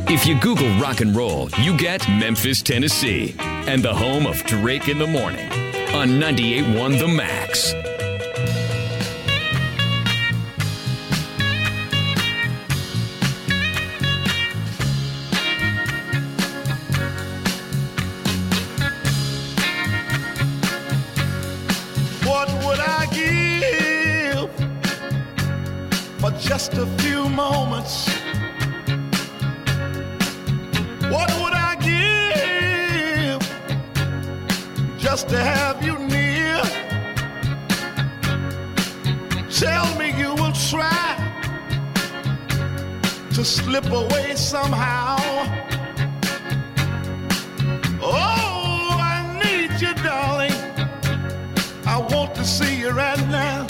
If you Google rock and roll, you get Memphis, Tennessee, and the home of Drake in the Morning on 98.1 The Max. What would I give for just a few moments? What would I give just to have you near? Tell me you will try to slip away somehow. Oh, I need you, darling. I want to see you right now.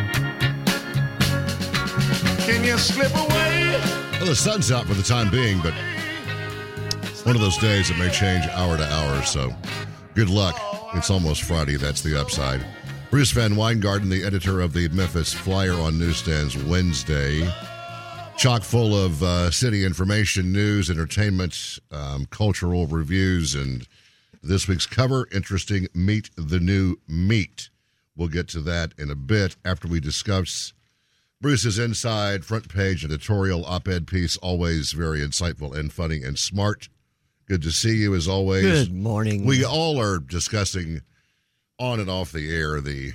Can you slip away? Well, the sun's out for the time being, but one of those days that may change hour to hour, so good luck. It's almost Friday. That's the upside. Bruce Van Weingarten, the editor of the Memphis Flyer on newsstands Wednesday. Chock full of city information, news, entertainment, cultural reviews, and this week's cover, interesting Meet the New Meat. We'll get to that in a bit after we discuss Bruce's inside front page editorial op-ed piece, always very insightful and funny and smart. Good to see you as always. Good morning. We all are discussing on and off the air the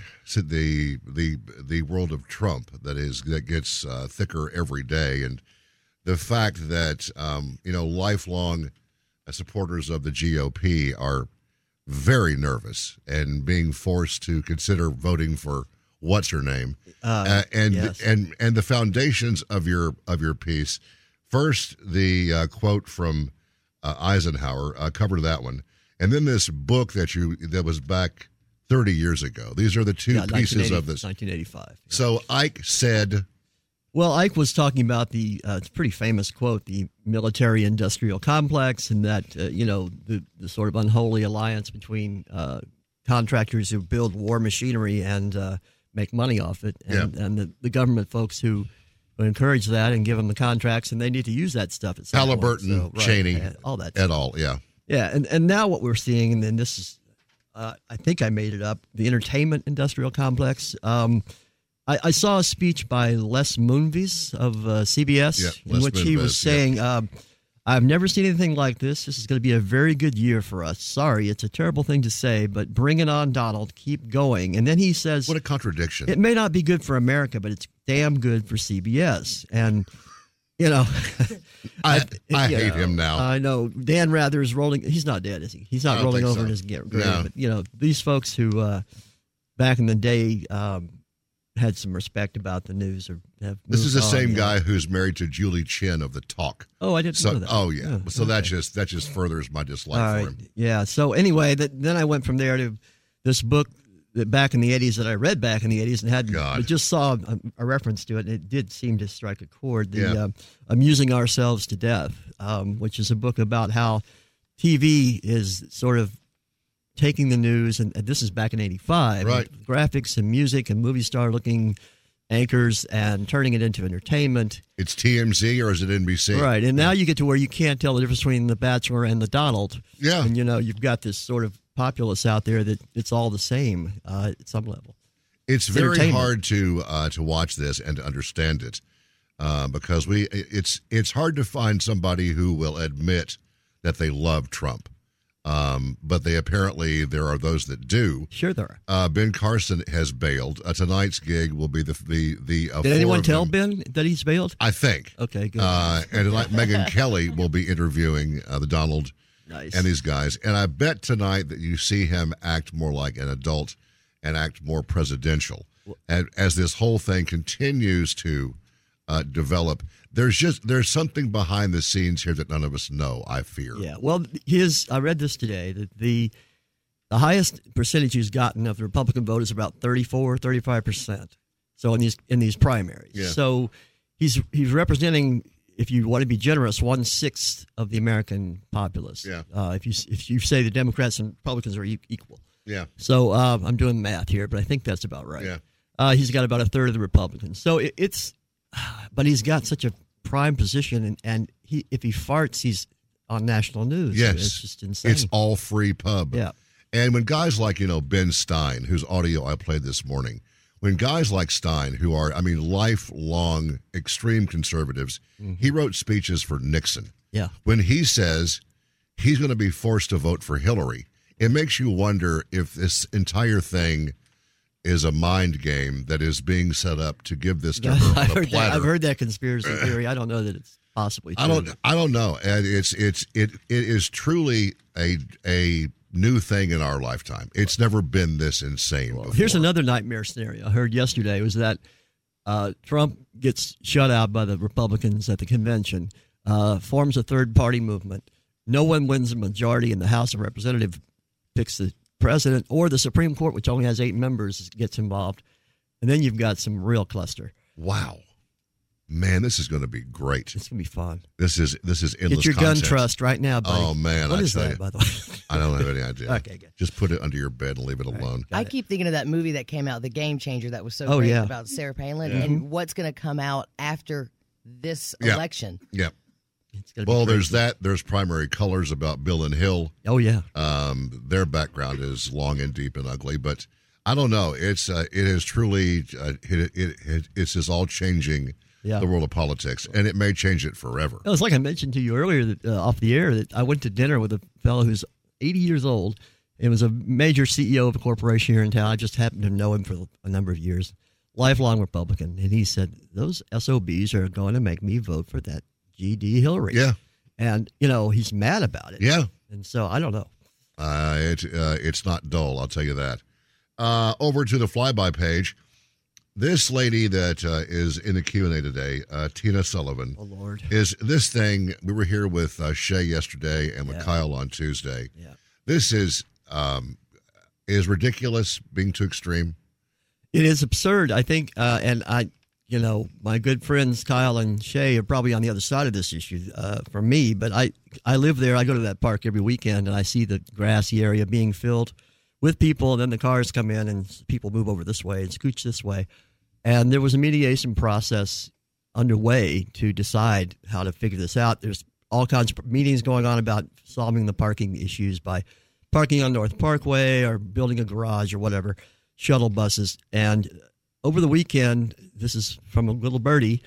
world of Trump that gets thicker every day, and the fact that lifelong supporters of the GOP are very nervous and being forced to consider voting for what's her name, yes. and the foundations of your piece. First, the quote from Eisenhower, covered that one, and then this book that was back 30 years ago. These are the two pieces of this. 1985. Yeah. So Ike said. Well, Ike was talking about it's a pretty famous quote, the military-industrial complex, and that, the sort of unholy alliance between contractors who build war machinery and make money off it, and the government folks who encourage that and give them the contracts, and they need to use that stuff at some Halliburton, point. Cheney, all that et stuff. al., yeah. Yeah, and now what we're seeing, and then this is, I think I made it up, the entertainment-industrial complex. I saw a speech by Les Moonves of CBS in which he was saying, I've never seen anything like this. This is going to be a very good year for us. Sorry, it's a terrible thing to say, but bring it on, Donald. Keep going. And then he says, what a contradiction. It may not be good for America, but it's damn good for CBS. And, I hate him now. I know. Dan Rather is rolling. He's not dead, is he? He's not rolling over in his grave. No. But, these folks who back in the day had some respect about the news or have This is the moved same on, guy who's married to Julie Chen of The Talk. Oh, I didn't know that. Oh, yeah. So okay. that just furthers my dislike for him. Yeah. So anyway, then I went from there to this book that back in the 80s that I read back in the 80s and hadn't, but just saw a reference to it, and it did seem to strike a chord. Amusing Ourselves to Death, which is a book about how TV is sort of taking the news, and this is back in 85, right? Graphics and music and movie star looking anchors and turning it into entertainment. It's TMZ or is it NBC? Right, and now you get to where you can't tell the difference between The Bachelor and The Donald. Yeah. And, you've got this sort of populace out there that it's all the same at some level. It's very hard to watch this and to understand it because it's hard to find somebody who will admit that they love Trump. But there are those that do. Sure, there are. Ben Carson has bailed. Tonight's gig will be the Did anyone tell Ben that he's bailed? I think. Okay, good. And tonight, Megyn Kelly will be interviewing the Donald and these guys. And I bet tonight that you see him act more like an adult and act more presidential. And as this whole thing continues to develop, there's something behind the scenes here that none of us know, I fear. Yeah, well, I read this today, that the highest percentage he's gotten of the Republican vote is about 35%. So in these primaries. Yeah. So he's representing, if you want to be generous, 1/6 of the American populace. Yeah. If you say the Democrats and Republicans are equal. Yeah. So I'm doing math here, but I think that's about right. Yeah. He's got about a third of the Republicans. So but he's got such a prime position, and if he farts, he's on national news. Yes. It's just insane. It's all free pub. Yeah. And when guys like, Ben Stein, whose audio I played this morning, when guys like Stein, who are, lifelong extreme conservatives, he wrote speeches for Nixon. Yeah. When he says he's going to be forced to vote for Hillary, it makes you wonder if this entire thing is a mind game that is being set up to give this to her on a platter. I've heard that conspiracy theory. I don't know that it's possibly true. I don't know. And it is truly a new thing in our lifetime. It's never been this insane before. Here's another nightmare scenario I heard yesterday was that Trump gets shut out by the Republicans at the convention, forms a third-party movement. No one wins a majority in the House of Representatives, picks the president, or the Supreme Court, which only has 8 members, gets involved. And then you've got some real cluster. Wow. Man, this is going to be great. It's going to be fun. This is endless Get your content. gun trust right now, buddy. Oh, man. What is that, by the way? I don't have any idea. Okay, good. Just put it under your bed and leave it alone. I keep thinking of that movie that came out, The Game Changer, that was so great about Sarah Palin, and what's going to come out after this election. Yeah. It's gonna be crazy. There's that. There's Primary Colors about Bill and Hill. Oh, yeah. Their background is long and deep and ugly, but I don't know. It is truly, it's just all changing the world of politics, and it may change it forever. It's like I mentioned to you earlier that, off the air, that I went to dinner with a fellow who's 80 years old. It was a major CEO of a corporation here in town. I just happened to know him for a number of years. Lifelong Republican. And he said, those SOBs are going to make me vote for that G.D. Hillary. Yeah. And, he's mad about it. Yeah. And so, I don't know. It's not dull, I'll tell you that. Over to the flyby page. This lady that is in the Q&A today, Tina Sullivan. Oh, Lord. Is this thing, we were here with Shay yesterday and with Kyle on Tuesday. Yeah. This is ridiculous, being too extreme. It is absurd, I think, and my good friends Kyle and Shay are probably on the other side of this issue from me, but I live there. I go to that park every weekend, and I see the grassy area being filled with people, and then the cars come in, and people move over this way and scooch this way. And there was a mediation process underway to decide how to figure this out. There's all kinds of meetings going on about solving the parking issues by parking on North Parkway or building a garage or whatever, shuttle buses. And over the weekend, this is from a little birdie,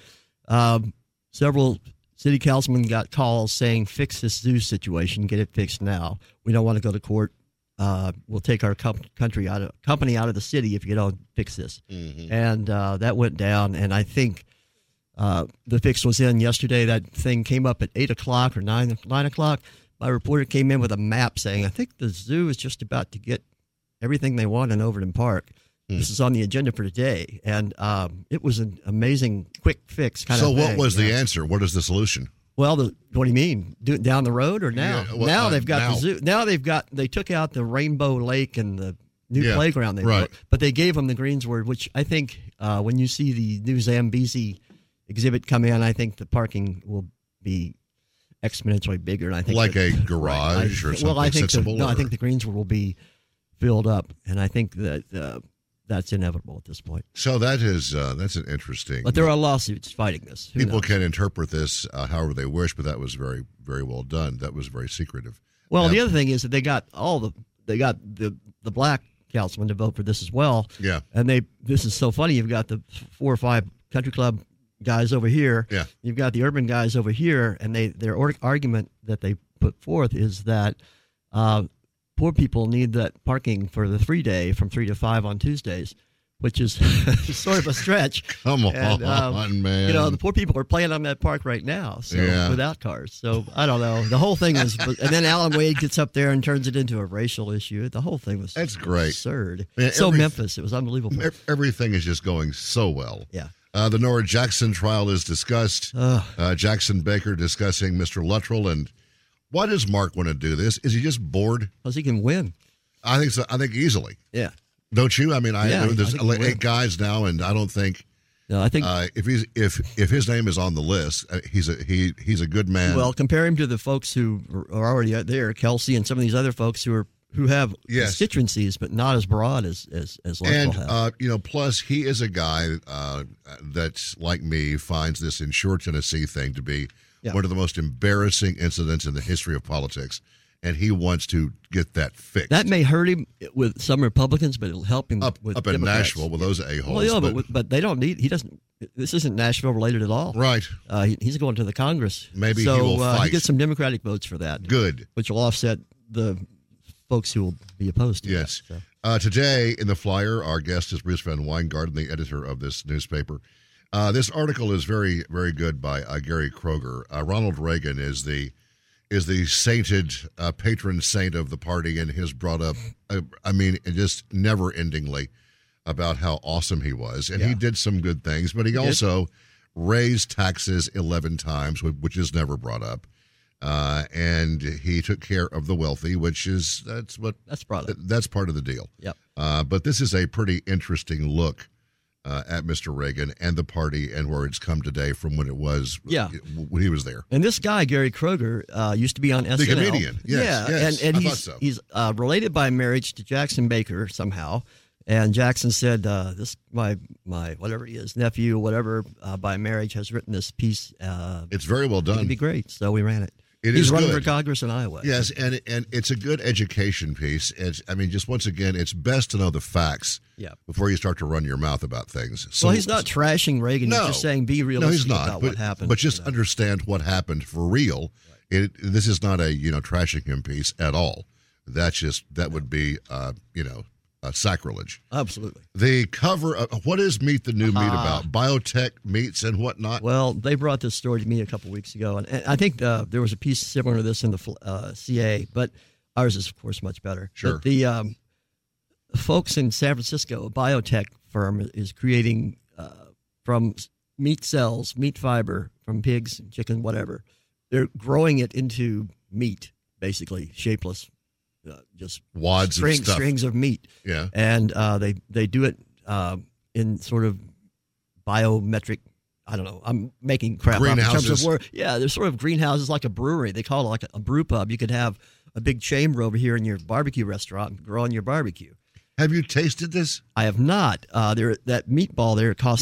several city councilmen got calls saying, fix this zoo situation, get it fixed now. We don't want to go to court. We'll take our company out of the city if you don't fix this. Mm-hmm. And that went down, and I think the fix was in yesterday. That thing came up at 8 o'clock or 9 o'clock. My reporter came in with a map saying, I think the zoo is just about to get everything they want in Overton Park. This is on the agenda for today. And it was an amazing quick fix kind of thing. So what was the answer? What is the solution? Well, what do you mean? Do it down the road or now? Yeah, well, now they've got now. the zoo. Now they took out the Rainbow Lake and the new playground they built, but they gave them the Greensward, which I think when you see the new Zambezi exhibit come in, I think the parking will be exponentially bigger. And I think like a garage or something. Well, I think accessible. I think the Greensward will be filled up, and I think that that's inevitable at this point. So that's an interesting. But there are lawsuits fighting this. Who People knows? can interpret this however they wish, but that was very, very well done. That was very secretive. Well, the other thing is that they got the black councilman to vote for this as well. Yeah. And this is so funny. You've got the 4 or 5 country club guys over here. Yeah. You've got the urban guys over here, and their argument that they put forth is that poor people need that parking for the 3 day from 3 to 5 on Tuesdays, which is sort of a stretch. Come on, man. The poor people are playing on that park right now, so without cars. So I don't know. The whole thing was, and then Alan Wade gets up there and turns it into a racial issue. The whole thing was absurd. Man, Memphis, it was unbelievable. Everything is just going so well. Yeah. The Nora Jackson trial is discussed. Jackson Baker discussing Mr. Luttrell. And why does Mark want to do this? Is he just bored? Because he can win. I think so. I think easily. Yeah. Don't you? I mean, there's I think 8 guys now, and I don't think. No, I think if his name is on the list, he's a good man. Well, compare him to the folks who are already out there, Kelsey and some of these other folks who are who have constituencies, but not as broad as Larksville has. And plus he is a guy that's like me finds this Insure Tennessee thing to be one of the most embarrassing incidents in the history of politics. And he wants to get that fixed. That may hurt him with some Republicans, but it'll help him with up Democrats. in Nashville with those a-holes. Well, yeah, but they don't need. He doesn't. This isn't Nashville related at all. Right. He's going to the Congress. Maybe he will fight. He gets some Democratic votes for that. Good. Which will offset the folks who will be opposed to yes. that. So. Today in the flyer, our guest is Bruce Van Weingarten, the editor of this newspaper. This article is very, very good by Gary Kroger. Ronald Reagan is the sainted patron saint of the party and has brought up, just never-endingly about how awesome he was. And he did some good things, but he also raised taxes 11 times, which is never brought up. And he took care of the wealthy, that's part of the deal. Yep. But this is a pretty interesting look at Mr. Reagan and the party and where it's come today from when it was when he was there. And this guy, Gary Kroger, used to be on SNL. The comedian. Yes, and he's related by marriage to Jackson Baker somehow. And Jackson said, "This my whatever he is, nephew or whatever by marriage has written this piece. It's very well done. It'd be great." So we ran it. He's running good for Congress in Iowa. Yes, and it's a good education piece. Just once again, it's best to know the facts before you start to run your mouth about things. So, well, he's not trashing Reagan. He's just saying be realistic about what happened. But just understand what happened for real. This is not a trashing him piece at all. That would be sacrilege. Absolutely. The cover of what is Meet the New Meat about? Biotech meats and whatnot? Well, they brought this story to me a couple weeks ago, and I think there was a piece similar to this in the CA, but ours is, of course, much better. Sure. But the folks in San Francisco, a biotech firm, is creating from meat cells, meat fiber from pigs, chicken, whatever. They're growing it into meat, basically, shapeless. Just wads of stuff. Strings of meat. Yeah. And they do it in sort of biometric, I don't know, I'm making crap up in terms of where, there's sort of greenhouses like a brewery. They call it like a brew pub. You could have a big chamber over here in your barbecue restaurant and grow on your barbecue. Have you tasted this? I have not. That meatball there cost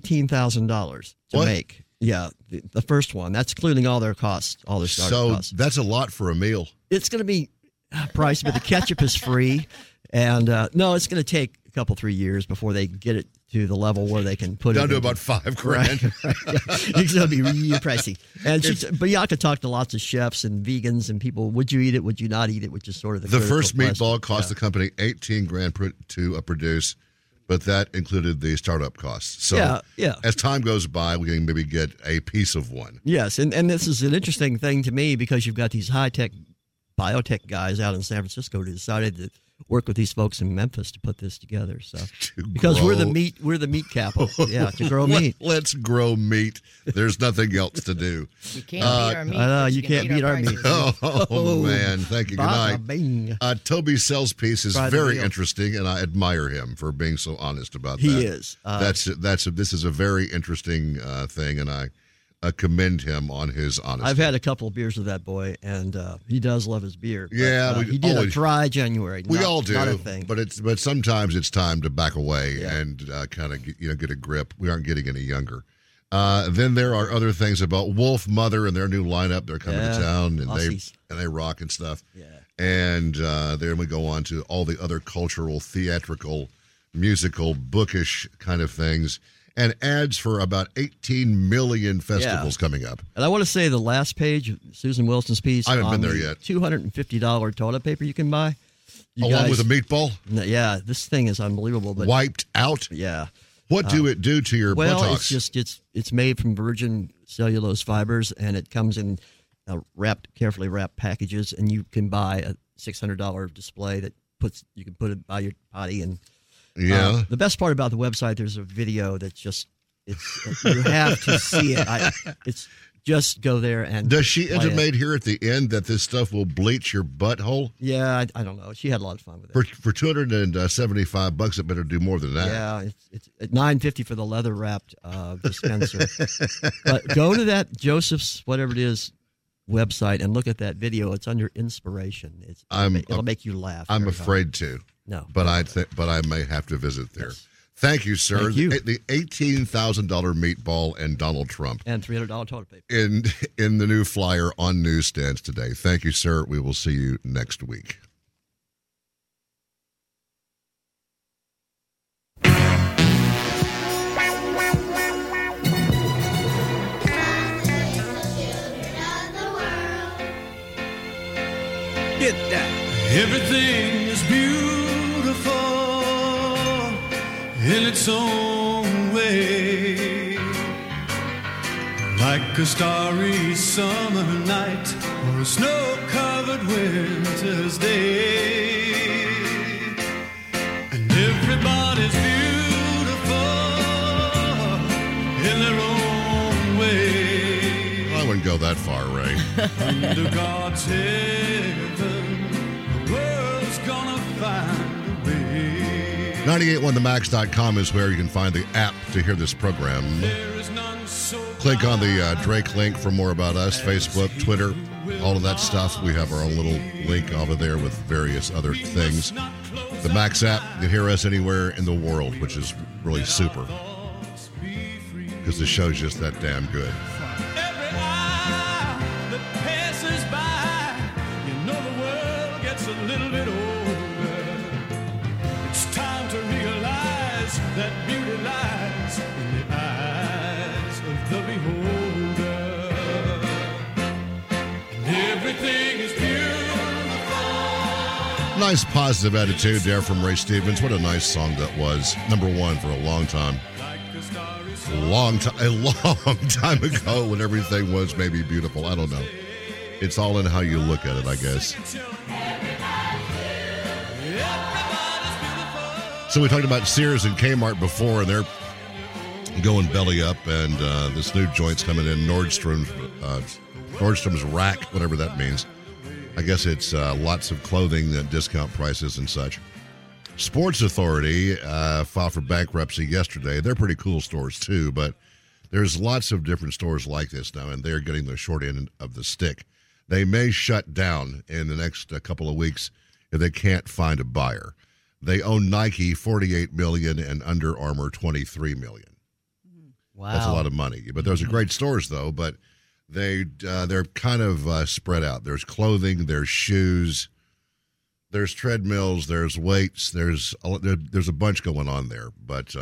$18,000 to make. Yeah, the first one. That's including all their costs, all their startup costs. So that's a lot for a meal. It's going to be pricey, but the ketchup is free. And no, it's going to take a couple, 3 years before they get it to the level where they can put down it to about $5,000. Right. It's going to be really pricey. And but I could talk to lots of chefs and vegans and people. Would you eat it? Would you not eat it? Which is sort of the first meatball cost the company $18,000 to produce, but that included the startup costs. So as time goes by, we can maybe get a piece of one. Yes, and this is an interesting thing to me because you've got these high-tech biotech guys out in San Francisco who decided to work with these folks in Memphis to put this together. So because we're the meat capital, to grow meat. Let's grow meat. There's nothing else to do. You can't beat our meat. I know you can't beat our meat. Oh man, thank you. Good night. Toby's sales piece is very interesting, and I admire him for being so honest about that. He is. This is a very interesting thing, and I commend him on his honesty. I've had a couple of beers with that boy, and he does love his beer. But, he did a dry January. We all do, not a thing. But sometimes it's time to back away and kind of get a grip. We aren't getting any younger. Then there are other things about Wolf Mother and their new lineup. They're coming to town, and they rock and stuff. Yeah. And then we go on to all the other cultural, theatrical, musical, bookish kind of things. And ads for about 18 million festivals coming up. And I want to say the last page, Susan Wilson's piece. I haven't been there yet. $250 toilet paper you can buy. Along with a meatball? Yeah, this thing is unbelievable. But wiped out? Yeah. What do it do to your buttocks? It's made from virgin cellulose fibers, and it comes in carefully wrapped packages, and you can buy a $600 display that you can put it by your potty and. Yeah. The best part about the website, there's a video that's you have to see it. It's just go there and. Does she intimate here at the end that this stuff will bleach your butthole? Yeah, I don't know. She had a lot of fun with it. For $275, it better do more than that. Yeah, it's $950 for the leather wrapped dispenser. But go to that Joseph's, whatever it is, website and look at that video. It's under inspiration. It'll make you laugh. I'm afraid to. No, but I may have to visit there. Yes. Thank you, sir. Thank you. The $18,000 meatball and Donald Trump and $300 toilet paper in the new flyer on newsstands today. Thank you, sir. We will see you next week. Get that. Everything is beautiful in its own way, like a starry summer night or a snow-covered winter's day. And everybody's beautiful in their own way. Well, I wouldn't go that far, Ray. Under God's heaven, the world's gonna find a way. 981themax.com is where you can find the app to hear this program. Click on the Drake link for more about us, Facebook, Twitter, all of that stuff. We have our own little link over there with various other things. The Max app, you can hear us anywhere in the world, which is really super because the show's just that damn good. A little bit older. It's time to realize that beauty lies in the eyes of the beholder. And everything is beautiful. Nice positive attitude there from Ray Stevens. What a nice song that was. Number one for a long time. A long time ago when everything was maybe beautiful. I don't know. It's all in how you look at it, I guess. So we talked about Sears and Kmart before, and they're going belly up, and this new joint's coming in, Nordstrom's Rack, whatever that means. I guess it's lots of clothing at discount prices and such. Sports Authority filed for bankruptcy yesterday. They're pretty cool stores, too, but there's lots of different stores like this now, and they're getting the short end of the stick. They may shut down in the next couple of weeks if they can't find a buyer. They own Nike $48 million and Under Armour $23 million. Wow, that's a lot of money. But those are great stores, though. But they're kind of spread out. There's clothing, there's shoes, there's treadmills, there's weights, there's a bunch going on there. But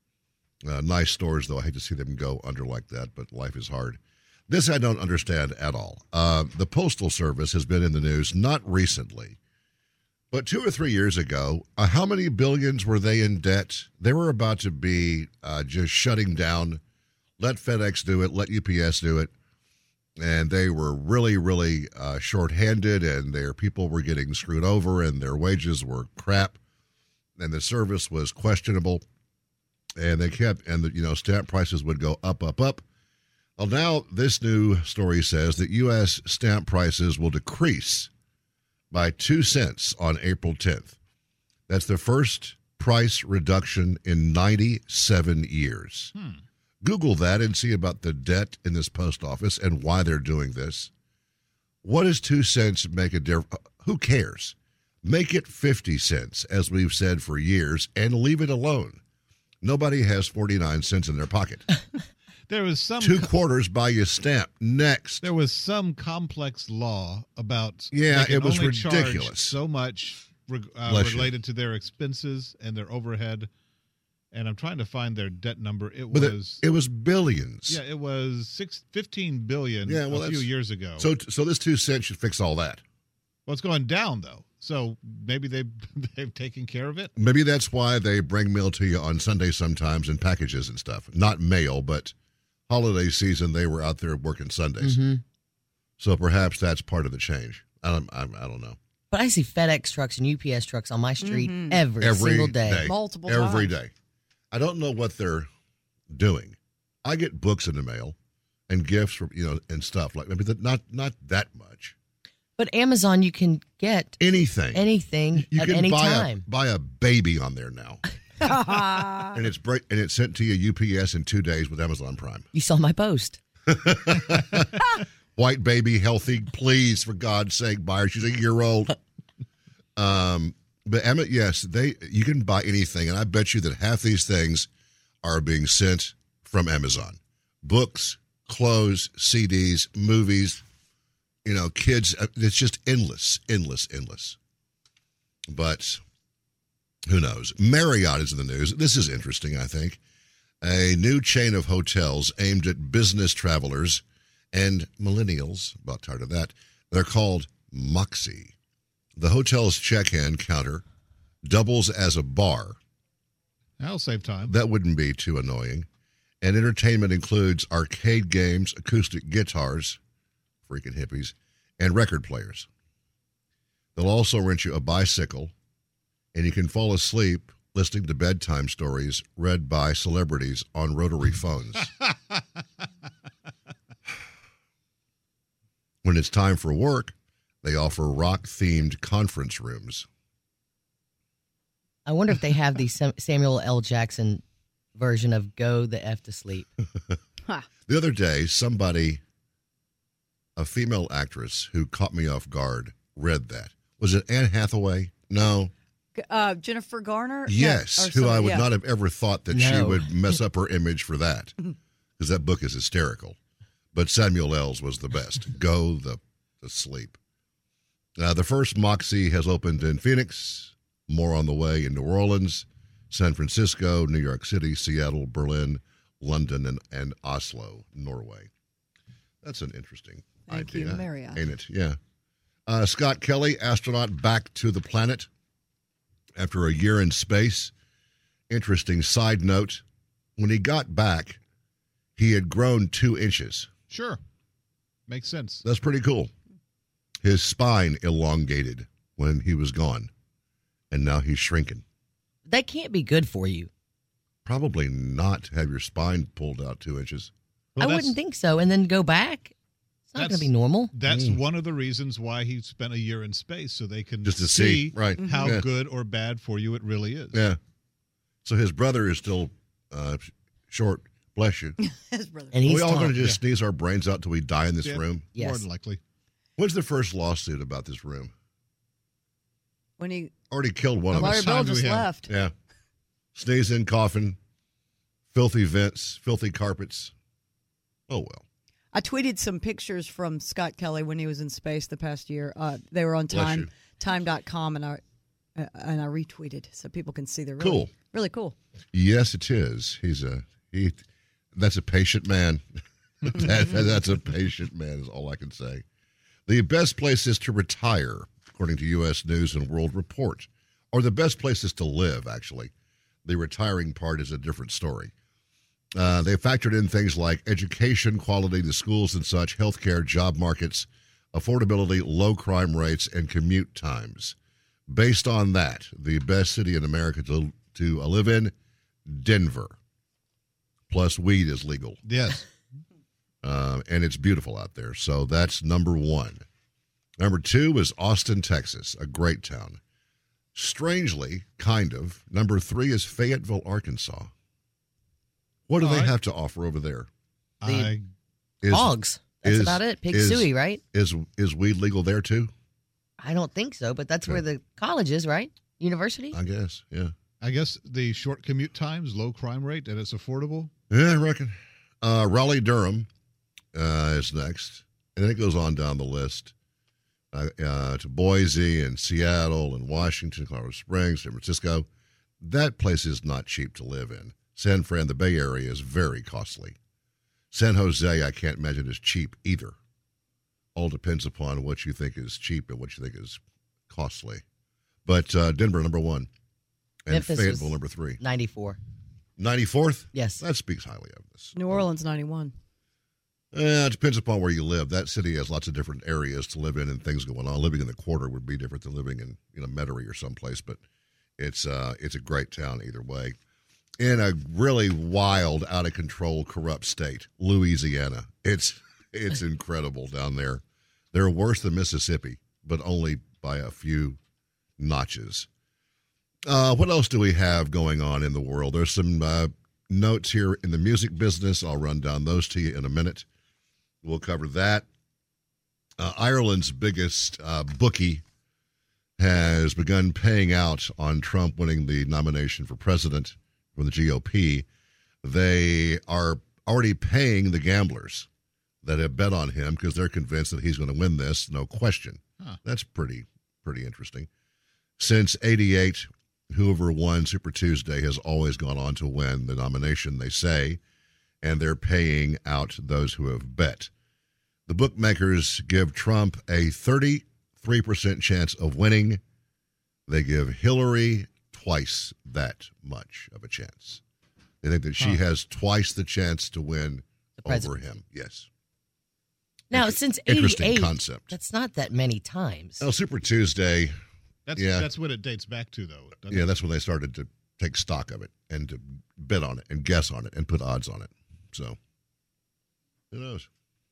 nice stores, though. I hate to see them go under like that. But life is hard. This I don't understand at all. The Postal Service has been in the news, not recently, but 2 or 3 years ago. How many billions were they in debt? They were about to be just shutting down. Let FedEx do it. Let UPS do it. And they were really, really shorthanded, and their people were getting screwed over, and their wages were crap, and the service was questionable. And they kept, and the stamp prices would go up, up, up. Well, now this new story says that U.S. stamp prices will decrease by 2 cents on April 10th. That's the first price reduction in 97 years. Google that and see about the debt in this post office and why they're doing this. What does 2 cents make a difference? Who cares? Make it 50 cents, as we've said for years, and leave it alone. Nobody has 49 cents in their pocket. There was some 2 quarters buy you stamp. Next. There was some complex law about it was ridiculous. So much related to their expenses and their overhead. And I'm trying to find their debt number. It was billions. Yeah, it was $15 billion a few years ago. So this 2 cents should fix all that. Well, it's going down though. So maybe they've taken care of it. Maybe that's why they bring mail to you on Sunday sometimes in packages and stuff. Not mail, but holiday season, they were out there working Sundays. Mm-hmm. So perhaps that's part of the change. I don't know. But I see FedEx trucks and UPS trucks on my street every single day. Multiple times. Every day. I don't know what they're doing. I get books in the mail and gifts from, and stuff like that, but not that much. But Amazon, you can get anything you at any time. Buy a baby on there now. and it's sent to you UPS in 2 days with Amazon Prime. You saw my post. White baby, healthy. Please, for God's sake, buy her. She's a year old. But Emma, yes, you can buy anything, and I bet you that half these things are being sent from Amazon. Books, clothes, CDs, movies, kids. It's just endless. But who knows? Marriott is in the news. This is interesting, I think. A new chain of hotels aimed at business travelers and millennials, about tired of that. They're called Moxy. The hotel's check-in counter doubles as a bar. That'll save time. That wouldn't be too annoying. And entertainment includes arcade games, acoustic guitars, freaking hippies, and record players. They'll also rent you a bicycle, and you can fall asleep listening to bedtime stories read by celebrities on rotary phones. When it's time for work, they offer rock-themed conference rooms. I wonder if they have the Samuel L. Jackson version of Go the F to Sleep. The other day, a female actress who caught me off guard, read that. Was it Anne Hathaway? No. Jennifer Garner? Yes, who I would not have ever thought that she would mess up her image for that, because that book is hysterical. But Samuel L's was the best. Go the sleep. The first Moxy has opened in Phoenix, more on the way in New Orleans, San Francisco, New York City, Seattle, Berlin, London, and Oslo, Norway. That's an interesting idea. Thank you, Marriott. Ain't it? Yeah. Scott Kelly, astronaut back to the planet after a year in space. Interesting side note. When he got back, he had grown 2 inches. Sure. Makes sense. That's pretty cool. His spine elongated when he was gone, and now he's shrinking. That can't be good for you. Probably not have your spine pulled out 2 inches. Well, I wouldn't think so. And then go back? It's not going to be normal. That's one of the reasons why he spent a year in space, so they can just to see how good or bad for you it really is. Yeah. So his brother is still short. Bless you. His brother. And Are we all going to just sneeze our brains out till we die in this room? Yes. More than likely. When's the first lawsuit about this room? When he already killed one of us. Larry Bell just left. Yeah. Sneezing, coughing, filthy vents, filthy carpets. Oh, well. I tweeted some pictures from Scott Kelly when he was in space the past year. They were on time.com, and I retweeted so people can see. They're really cool. Yes, it is. That's a patient man. That's a patient man is all I can say. The best places to retire, according to U.S. News and World Report, or the best places to live, actually. The retiring part is a different story. They factored in things like education, quality, the schools and such, healthcare, job markets, affordability, low crime rates, and commute times. Based on that, the best city in America to live in, Denver. Plus, weed is legal. Yes. And it's beautiful out there. So that's number 1. Number 2 is Austin, Texas, a great town. Strangely, kind of, number 3 is Fayetteville, Arkansas. What do they have to offer over there? Hogs. That's about it. Pig suey, right? Is weed legal there too? I don't think so, but that's where the college is, right? University? I guess, yeah. I guess the short commute times, low crime rate, and it's affordable. Yeah, I reckon. Raleigh, Durham is next. And then it goes on down the list to Boise and Seattle and Washington, Colorado Springs, San Francisco. That place is not cheap to live in. San Fran, the Bay Area, is very costly. San Jose, I can't imagine is cheap either. All depends upon what you think is cheap and what you think is costly. But Denver, number 1. And Memphis Fayetteville, number 3. 94. 94th? Yes. That speaks highly of this. New Orleans, 91. It depends upon where you live. That city has lots of different areas to live in and things going on. Living in the quarter would be different than living in Metairie or someplace, but it's a great town either way. In a really wild, out of control, corrupt state, Louisiana. It's incredible down there. They're worse than Mississippi, but only by a few notches. What else do we have going on in the world? There's some notes here in the music business. I'll run down those to you in a minute. We'll cover that. Ireland's biggest bookie has begun paying out on Trump winning the nomination for president from the GOP. They are already paying the gamblers that have bet on him because they're convinced that he's going to win this, no question. That's pretty interesting. Since 88, whoever won Super Tuesday has always gone on to win the nomination, they say, and they're paying out those who have bet. The bookmakers give Trump a 33% chance of winning. They give Hillary twice that much of a chance. They think that she has twice the chance to win over him. Yes. Now, since 88, interesting concept. That's not that many times. Well, Super Tuesday. That's what it dates back to, though. Yeah, that's when they started to take stock of it and to bet on it and guess on it and put odds on it. So, who knows?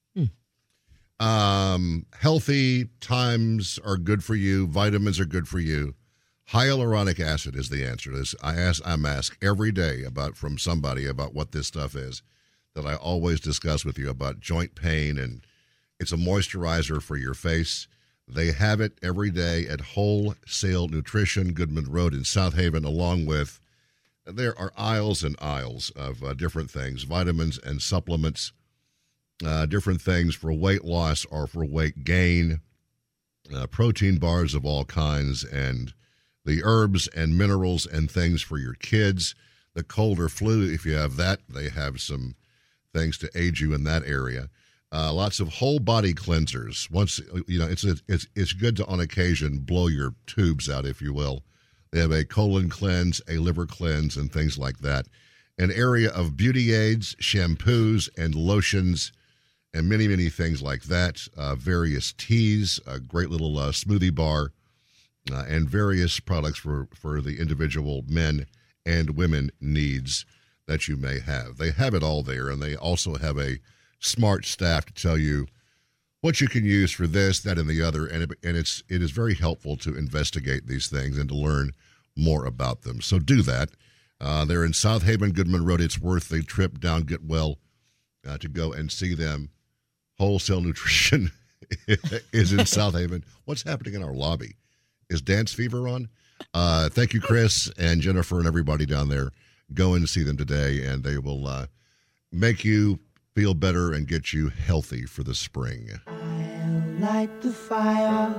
Healthy times are good for you. Vitamins are good for you. Hyaluronic acid is the answer to this. I'm asked every day from somebody about what this stuff is that I always discuss with you about joint pain, and it's a moisturizer for your face. They have it every day at Wholesale Nutrition, Goodman Road in South Haven, along with, there are aisles and aisles of different things, vitamins and supplements, different things for weight loss or for weight gain, protein bars of all kinds, and the herbs and minerals and things for your kids. The cold or flu, if you have that, they have some things to aid you in that area. Lots of whole body cleansers. Once it's good to on occasion blow your tubes out, if you will. They have a colon cleanse, a liver cleanse, and things like that. An area of beauty aids, shampoos, and lotions, and many, many things like that. Various teas, a great little smoothie bar, and various products for the individual men and women needs that you may have. They have it all there, and they also have a smart staff to tell you what you can use for this, that, and the other, and it is very helpful to investigate these things and to learn more about them. So do that. They're in South Haven, Goodman Road. It's worth the trip down Get Well to go and see them. Wholesale Nutrition is in South Haven. What's happening in our lobby? Is Dance Fever on? Thank you, Chris and Jennifer and everybody down there. Go and see them today, and they will make you feel better and get you healthy for the spring. I'll light the fire.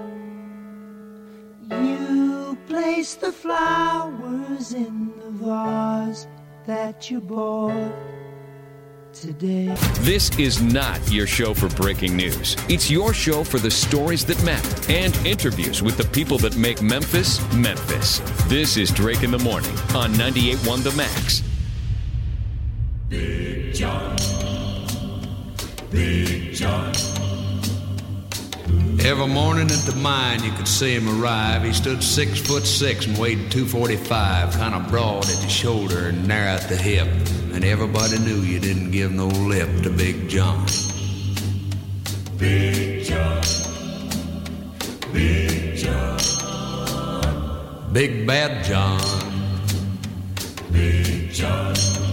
You place the flowers in the vase that you bought today. This is not your show for breaking news. It's your show for the stories that matter and interviews with the people that make Memphis, Memphis. This is Drake in the Morning on 98.1 The Max. Big John. Big John. Every morning at the mine you could see him arrive. He stood 6'6" and weighed 245, kind of broad at the shoulder and narrow at the hip. And everybody knew you didn't give no lip to Big John. Big John. Big John. Big Bad John. Big John.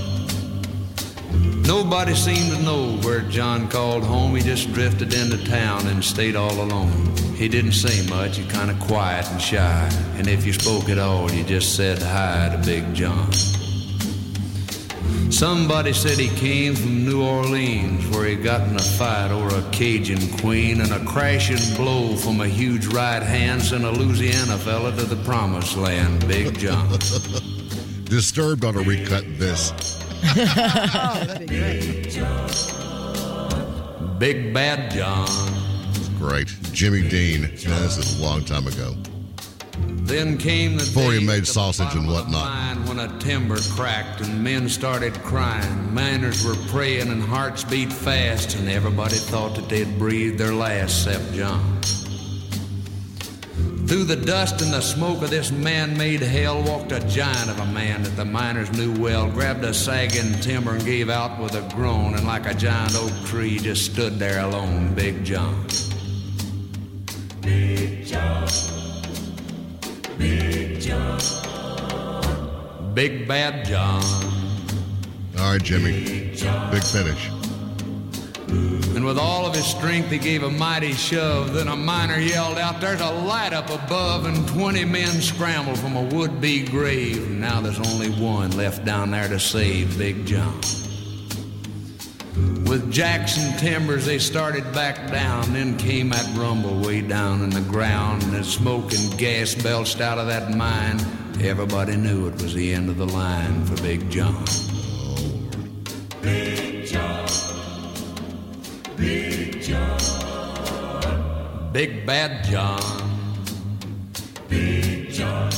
Nobody seemed to know where John called home. He just drifted into town and stayed all alone. He didn't say much, he kind of quiet and shy. And if you spoke at all, you just said hi to Big John. Somebody said he came from New Orleans, where he got in a fight over a Cajun queen, and a crashing blow from a huge right hand sent a Louisiana fella to the promised land, Big John. Disturbed ought to recut this. Oh, that'd be great. Big Bad John. Great. Jimmy Dean. Yeah, this is a long time ago. Then came the before he made the sausage and whatnot. When a timber cracked and men started crying, miners were praying and hearts beat fast, and everybody thought that they'd breathed their last except John. Through the dust and the smoke of this man-made hell walked a giant of a man that the miners knew well, grabbed a sagging timber and gave out with a groan, and like a giant oak tree just stood there alone, Big John. Big John. Big John. Big Bad John. All right, Jimmy. Big finish. And with all of his strength, he gave a mighty shove. Then a miner yelled out, "There's a light up above," and 20 men scrambled from a would-be grave. Now there's only one left down there to save Big John. With Jackson timbers, they started back down. Then came that rumble way down in the ground, and as smoke and gas belched out of that mine, everybody knew it was the end of the line for Big John. Big John, Big John, Big Bad John, Big John.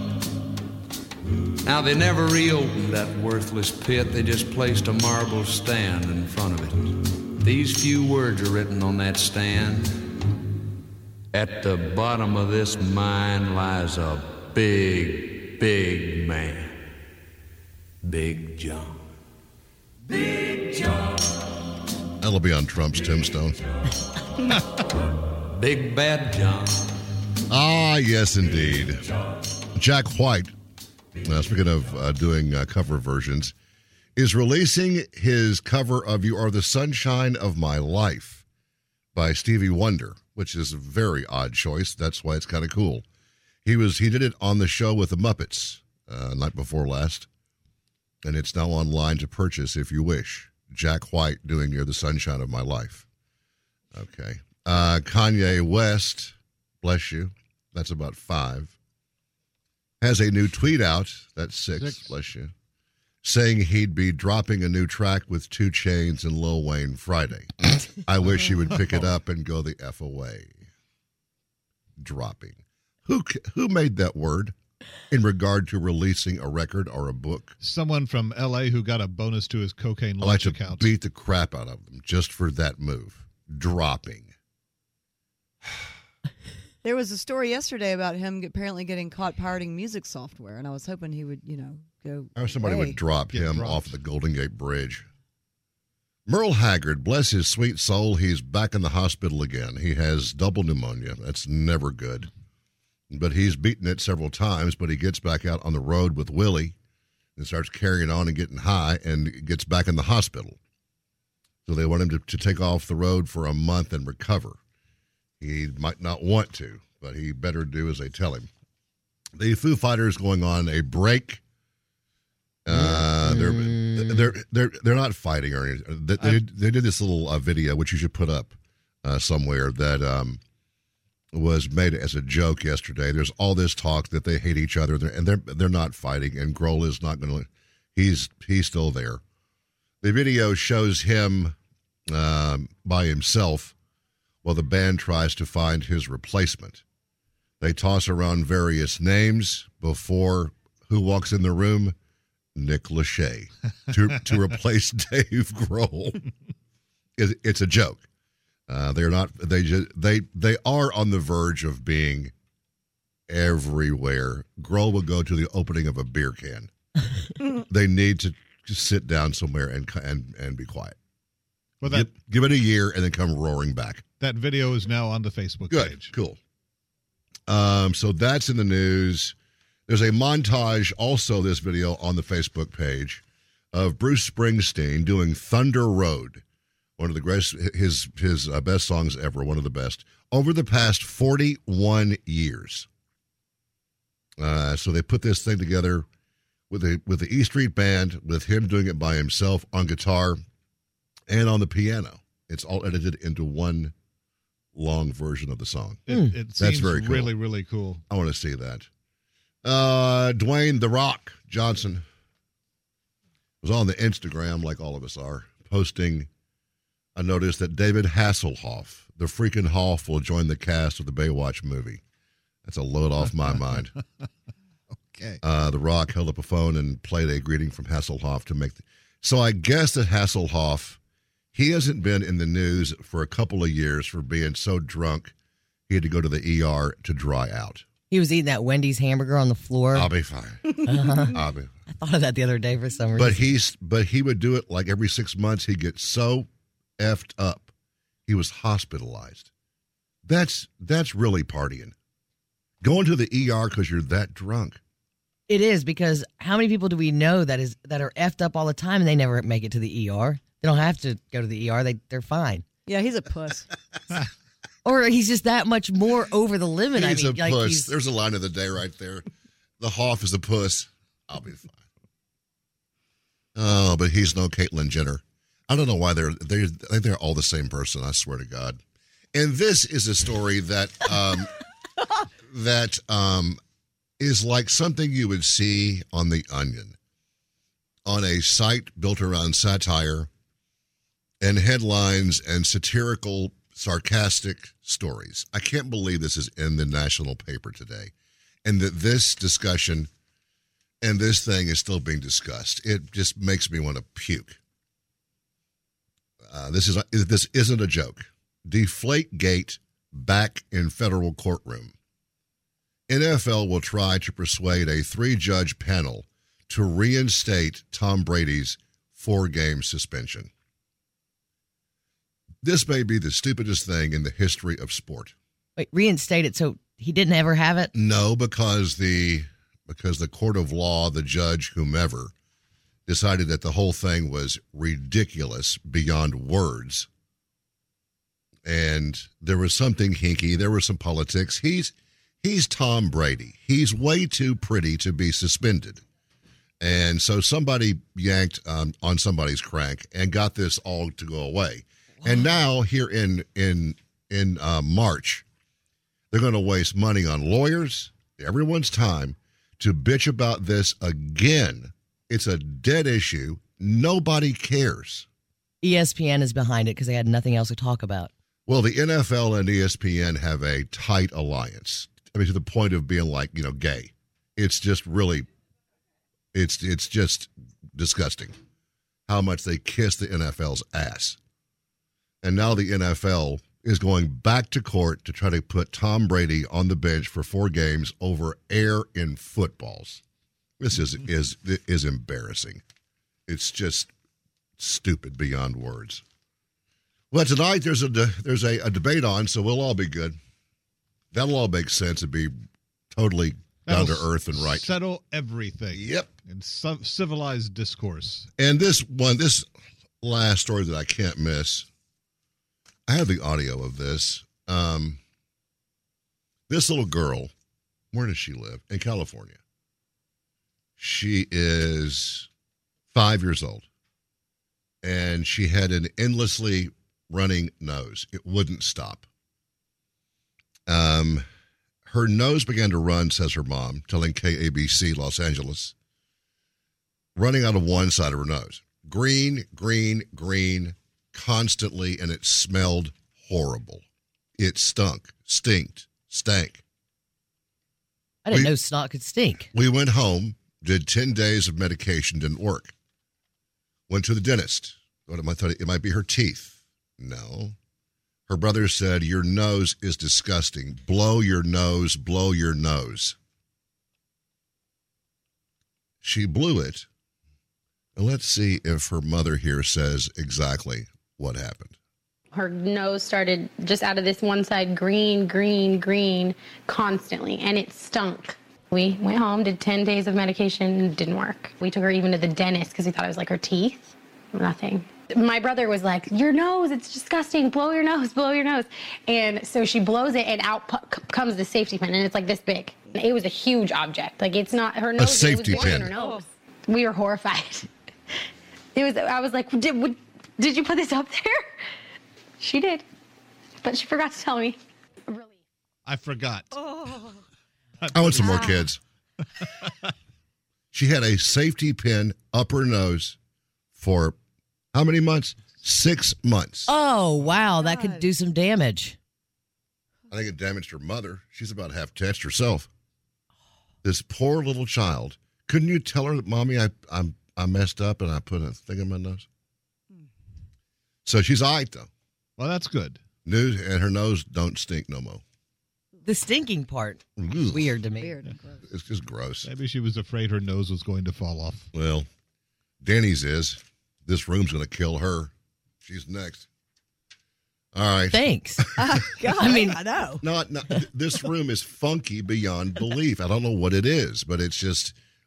Now they never reopened that worthless pit. They just placed a marble stand in front of it. These few words are written on that stand. At the bottom of this mine lies a big, big man. Big John. Big John. That'll be on Trump's tombstone. Big Bad John. Ah, yes, indeed. Jack White, speaking of doing cover versions, is releasing his cover of "You Are the Sunshine of My Life" by Stevie Wonder, which is a very odd choice. That's why it's kind of cool. He did it on the show with the Muppets night before last, and it's now online to purchase if you wish. Jack White doing "You're the Sunshine of My Life." Okay. Kanye West, bless you, that's about 5, has a new tweet out, that's 6, bless you, saying he'd be dropping a new track with 2 Chainz and Lil Wayne Friday. I wish he would pick it up and go the F away. Dropping. Who made that word in regard to releasing a record or a book? Someone from L.A. who got a bonus to his cocaine launch account. I like to beat the crap out of them just for that move. Dropping. There was a story yesterday about him apparently getting caught pirating music software, and I was hoping he would, go. I wish somebody would drop him off the Golden Gate Bridge. Merle Haggard, bless his sweet soul, he's back in the hospital again. He has double pneumonia. That's never good. But he's beaten it several times, but he gets back out on the road with Willie and starts carrying on and getting high and gets back in the hospital. So they want him to take off the road for a month and recover. He might not want to, but he better do as they tell him. The Foo Fighters going on a break. They're not fighting or anything. They did this little video, which you should put up somewhere, that was made as a joke yesterday. There's all this talk that they hate each other, and they're not fighting. And Grohl is not going to. He's still there. The video shows him by himself while the band tries to find his replacement. They toss around various names before who walks in the room? Nick Lachey to replace Dave Grohl. It's a joke. They're not. They are on the verge of being everywhere. Grohl will go to the opening of a beer can. They need to sit down somewhere and be quiet. Well, give it a year and then come roaring back. That video is now on the Facebook page. Cool. So that's in the news. There's a montage, also this video on the Facebook page, of Bruce Springsteen doing Thunder Road, one of the greatest, his best songs ever, one of the best, over the past 41 years. So they put this thing together with the E Street Band, with him doing it by himself on guitar and on the piano. It's all edited into one long version of the song. It seems very cool. Really, really cool. I want to see that. Dwayne "The Rock" Johnson was on the Instagram, like all of us are, posting a notice that David Hasselhoff, the freaking Hoff, will join the cast of the Baywatch movie. That's a load off my mind. Okay. The Rock held up a phone and played a greeting from Hasselhoff to make. So I guess that Hasselhoff, he hasn't been in the news for a couple of years for being so drunk he had to go to the ER to dry out. He was eating that Wendy's hamburger on the floor. I'll be fine. I thought of that the other day for some reason. But he would do it like every 6 months. He'd get so effed up, he was hospitalized. That's really partying. Going to the ER because you're that drunk. It is, because how many people do we know that are effed up all the time and they never make it to the ER? They don't have to go to the ER. They're fine. Yeah, he's a puss. Or he's just that much more over the limit. He's a puss. There's a line of the day right there. The Hoff is a puss. I'll be fine. Oh, but he's no Caitlyn Jenner. I don't know why they're all the same person. I swear to God. And this is a story that is like something you would see on The Onion, on a site built around satire and headlines and satirical, sarcastic stories. I can't believe this is in the national paper today, and that this discussion and this thing is still being discussed. It just makes me want to puke. This isn't a joke. Deflategate back in federal courtroom. NFL will try to persuade a 3-judge panel to reinstate Tom Brady's 4-game suspension. This may be the stupidest thing in the history of sport. Wait, reinstate it so he didn't ever have it? No, because the court of law, the judge, whomever, decided that the whole thing was ridiculous beyond words. And there was something hinky. There was some politics. He's Tom Brady. He's way too pretty to be suspended. And so somebody yanked on somebody's crank and got this all to go away. Wow. And now here in March, they're going to waste money on lawyers, everyone's time, to bitch about this again. It's a dead issue. Nobody cares. ESPN is behind it because they had nothing else to talk about. Well, the NFL and ESPN have a tight alliance. I mean, to the point of being like, gay. It's just really, it's just disgusting how much they kiss the NFL's ass. And now the NFL is going back to court to try to put Tom Brady on the bench for 4 games over air in footballs. This is embarrassing. It's just stupid beyond words. Well, tonight there's a debate on, so we'll all be good. That'll all make sense and be totally down to earth and right. Settle everything. Yep. In civilized discourse. And this last story that I can't miss, I have the audio of this. This little girl, where does she live? In California. She is 5 years old, and she had an endlessly running nose. It wouldn't stop. Her nose began to run, says her mom, telling KABC Los Angeles, running out of one side of her nose. Green, green, green, constantly, and it smelled horrible. It stank. I didn't know snot could stink. We went home, did 10 days of medication, didn't work. Went to the dentist. I thought it might be her teeth. No. Her brother said, your nose is disgusting. Blow your nose, blow your nose. She blew it. And let's see if her mother here says exactly what happened. Her nose started just out of this one side, green, green, green, constantly, and it stunk. We went home, did 10 days of medication, and it didn't work. We took her even to the dentist because we thought it was like her teeth. Nothing. My brother was like, your nose, it's disgusting. Blow your nose, blow your nose. And so she blows it, and out comes the safety pin, and it's like this big. It was a huge object. Like, it's not her nose. A safety pin. Her nose. We were horrified. I was like, did you put this up there? She did, but she forgot to tell me. Really? I forgot. Oh. I want some more kids. She had a safety pin up her nose for how many months? 6 months. Oh, wow. That could do some damage. I think it damaged her mother. She's about half touched herself. This poor little child. Couldn't you tell her that, Mommy, I messed up and I put a thing in my nose? So she's all right, though. Well, that's good. News, and her nose don't stink no more. The stinking part is weird to me. Weird. It's just gross. Maybe she was afraid her nose was going to fall off. Well, Danny's is. This room's going to kill her. She's next. All right. Thanks. God, I know. No, this room is funky beyond belief. I don't know what it is, but it's just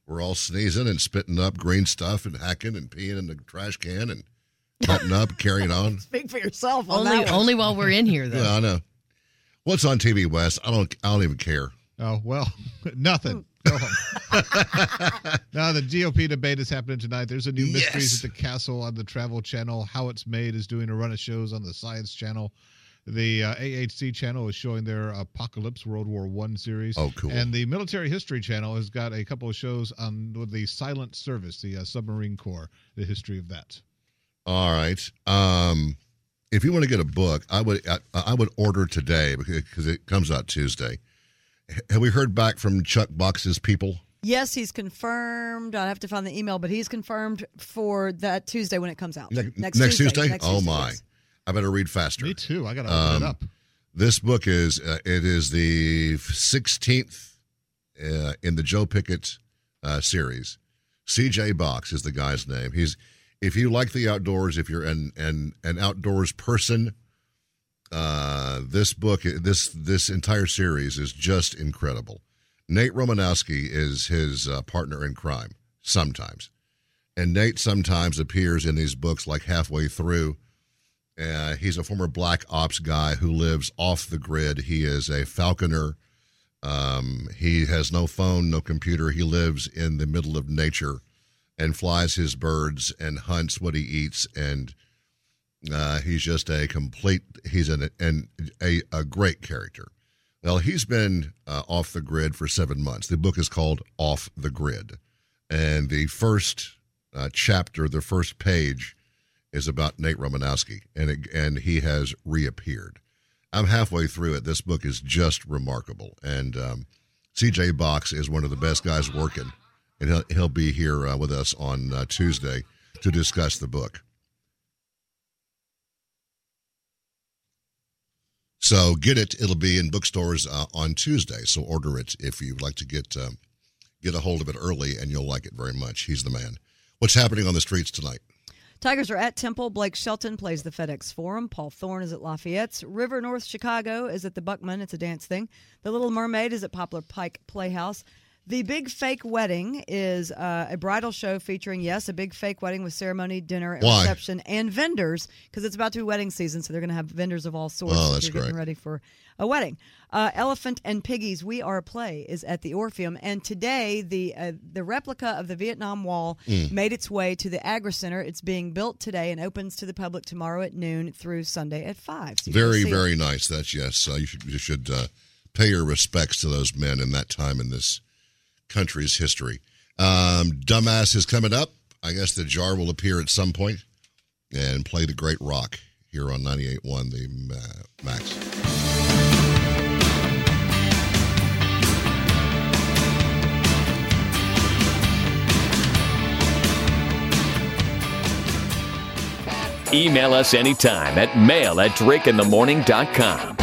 we're all sneezing and spitting up green stuff and hacking and peeing in the trash can and cutting up, carrying on. Speak for yourself. Only while we're in here, though. Yeah, I know. What's on TV, Wes? I don't even care. Oh, well, nothing. Go home. Now, the GOP debate is happening tonight. There's a new Mysteries at the Castle on the Travel Channel. How It's Made is doing a run of shows on the Science Channel. The AHC channel is showing their Apocalypse World War I series. Oh, cool. And the Military History channel has got a couple of shows on the Silent Service, the submarine corps, the history of that. All right. If you want to get a book, I would order today because it comes out Tuesday. Have we heard back from Chuck Box's people? Yes, he's confirmed. I'd have to find the email, but he's confirmed for that Tuesday when it comes out. Next Tuesday? Next oh, Tuesday, my. yes. I better read faster. Me too. I got to open it up. This book is it is the 16th in the Joe Pickett series. C.J. Box is the guy's name. If you like the outdoors, if you're an outdoors person, this book, this entire series is just incredible. Nate Romanowski is his partner in crime sometimes, and Nate sometimes appears in these books like halfway through. He's a former black ops guy who lives off the grid. He is a falconer. He has no phone, no computer. He lives in the middle of nature and flies his birds and hunts what he eats. And he's just a great character. Well, he's been off the grid for 7 months. The book is called Off the Grid. And the first chapter, the first page, is about Nate Romanowski, and he has reappeared. I'm halfway through it. This book is just remarkable. And C.J. Box is one of the best guys working, and he'll be here with us on Tuesday to discuss the book. So get it. It'll be in bookstores on Tuesday, so order it if you'd like to get a hold of it early, and you'll like it very much. He's the man. What's happening on the streets tonight? Tigers are at Temple. Blake Shelton plays the FedEx Forum. Paul Thorne is at Lafayette's. River North Chicago is at the Buckman. It's a dance thing. The Little Mermaid is at Poplar Pike Playhouse. The Big Fake Wedding is a bridal show featuring, yes, a big fake wedding with ceremony, dinner, and reception, and vendors, because it's about to be wedding season, so they're going to have vendors of all sorts. Oh, that's if you're getting ready for a wedding. Elephant and Piggies, We Are a Play is at the Orpheum, and today the replica of the Vietnam Wall made its way to the Agra Center. It's being built today and opens to the public tomorrow at noon through Sunday at 5. So very, very nice. That's yes. You should pay your respects to those men in that time in this country's history. Dumbass is coming up. I guess the Jar will appear at some point and play the great rock here on 98.1 the Max. Email us anytime at mail@drakeinthemorning.com.